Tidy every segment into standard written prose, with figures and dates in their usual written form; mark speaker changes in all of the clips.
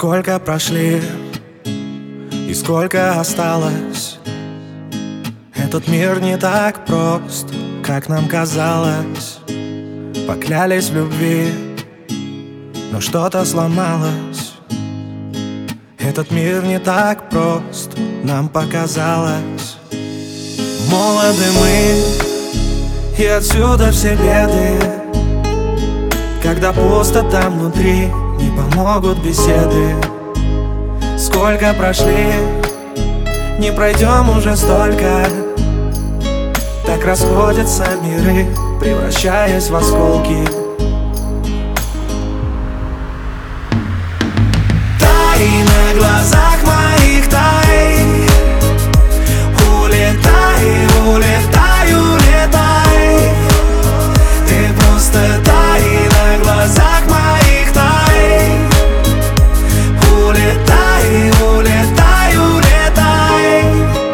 Speaker 1: сколько прошли и сколько осталось. Этот мир не так прост, как нам казалось. Поклялись в любви, но что-то сломалось. Этот мир не так прост, нам показалось. Молоды мы, и отсюда все беды. Когда пусто там внутри, не помогут беседы. Сколько прошли, не пройдем уже столько. Так расходятся миры, превращаясь в осколки. Тай на глазах моих, тай. Улетай, улетай, улетай. Ты просто тай на глазах моих, тай. Улетай, улетай, улетай.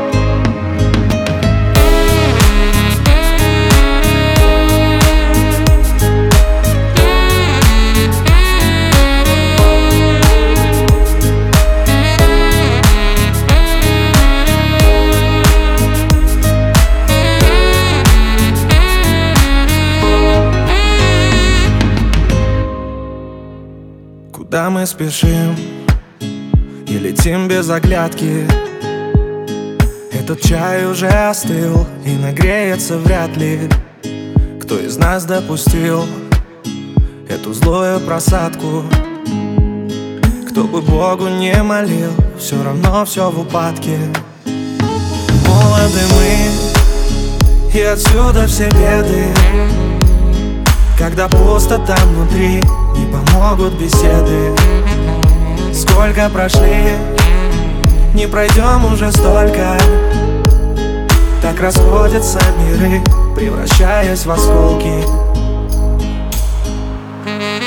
Speaker 1: Куда мы спешим и летим без оглядки? Этот чай уже остыл и нагреется вряд ли. Кто из нас допустил эту злую просадку? Кто бы Богу не молил, все равно все в упадке. Молоды мы, и отсюда все беды. Когда пусто там внутри, не помогут беседы. Сколько прошли, не пройдем уже столько. Так расходятся миры, превращаясь в осколки.